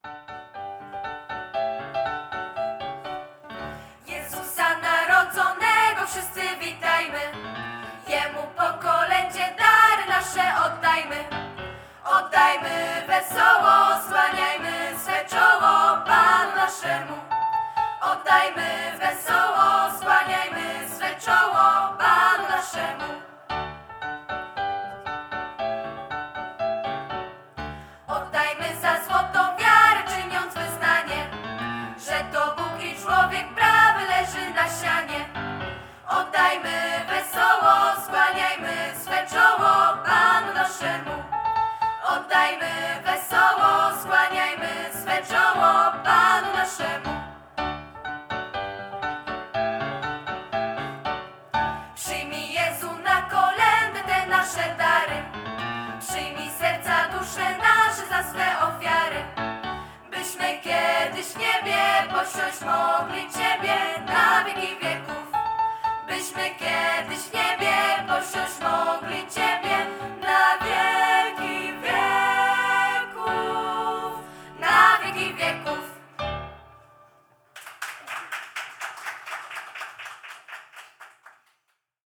Jezusa narodzonego wszyscy witajmy, Jemu po kolędzie dary nasze oddajmy. Oddajmy wesoło, skłaniajmy swe czoło Panu naszemu. Oddajmy wesoło, skłaniajmy swe czoło Panu naszemu. Oddajmy za złotą wiarę, czyniąc wyznanie, że to Bóg i człowiek prawy leży na sianie. Oddajmy wesoło, skłaniajmy swe czoło Panu naszemu. Oddajmy wesoło, skłaniajmy swe czoło Panu naszemu. Przyjmij Jezu na kolędę te nasze dary. Przyjmij serca, dusze nasze za swe ofiary, byśmy kiedyś w niebie posiąść mogli.